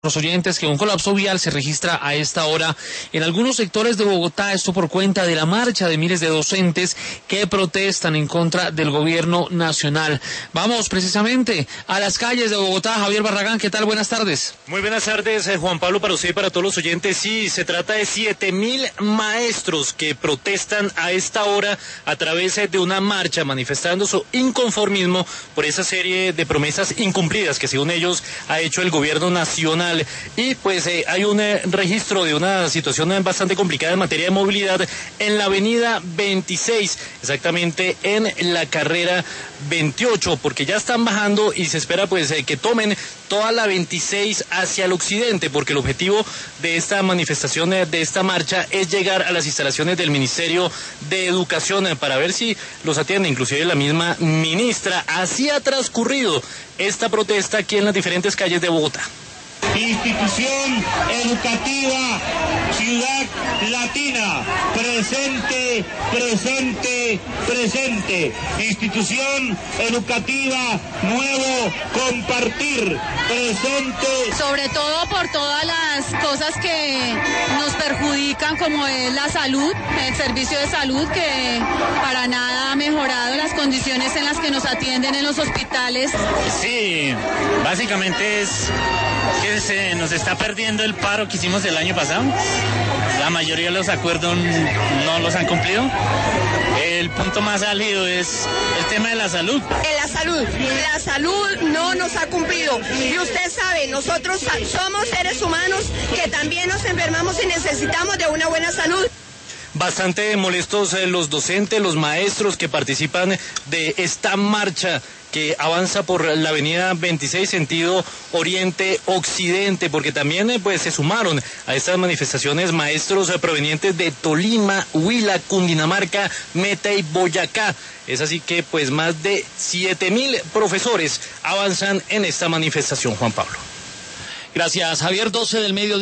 Los oyentes que un colapso vial se registra a esta hora en algunos sectores de Bogotá, esto por cuenta de la marcha de miles de docentes que protestan en contra del gobierno nacional. Vamos precisamente a las calles de Bogotá. Javier Barragán, ¿qué tal? Buenas tardes. Muy buenas tardes, Juan Pablo, para usted y para todos los oyentes. Sí, se trata de 7.000 maestros que protestan a esta hora a través de una marcha, manifestando su inconformismo por esa serie de promesas incumplidas que según ellos ha hecho el gobierno nacional. Y pues hay un registro de una situación bastante complicada en materia de movilidad en la avenida 26, exactamente en la carrera 28, porque ya están bajando y se espera pues que tomen toda la 26 hacia el occidente, porque el objetivo de esta manifestación, de esta marcha, es llegar a las instalaciones del Ministerio de Educación para ver si los atiende, inclusive la misma ministra. Así ha transcurrido esta protesta aquí en las diferentes calles de Bogotá. Institución educativa, Ciudad Latina, presente, presente, presente. Institución educativa, nuevo, compartir, presente. Sobre todo por todas las cosas que nos perjudican, como es la salud, el servicio de salud, que para nada ha mejorado las condiciones en las que nos atienden en los hospitales. Sí, básicamente es que se nos está perdiendo el paro que hicimos el año pasado. La mayoría de los acuerdos no los han cumplido. El punto más álgido es el tema de la salud. La salud no nos ha cumplido. Y usted sabe, nosotros somos seres humanos que también nos enfermamos y necesitamos de una buena salud. Bastante molestos los docentes, los maestros que participan de esta marcha que avanza por la avenida 26 sentido oriente-occidente, porque también pues se sumaron a estas manifestaciones maestros provenientes de Tolima, Huila, Cundinamarca, Meta y Boyacá. Es así que pues más de 7.000 profesores avanzan en esta manifestación, Juan Pablo. Gracias, Javier. 12 del mediodía.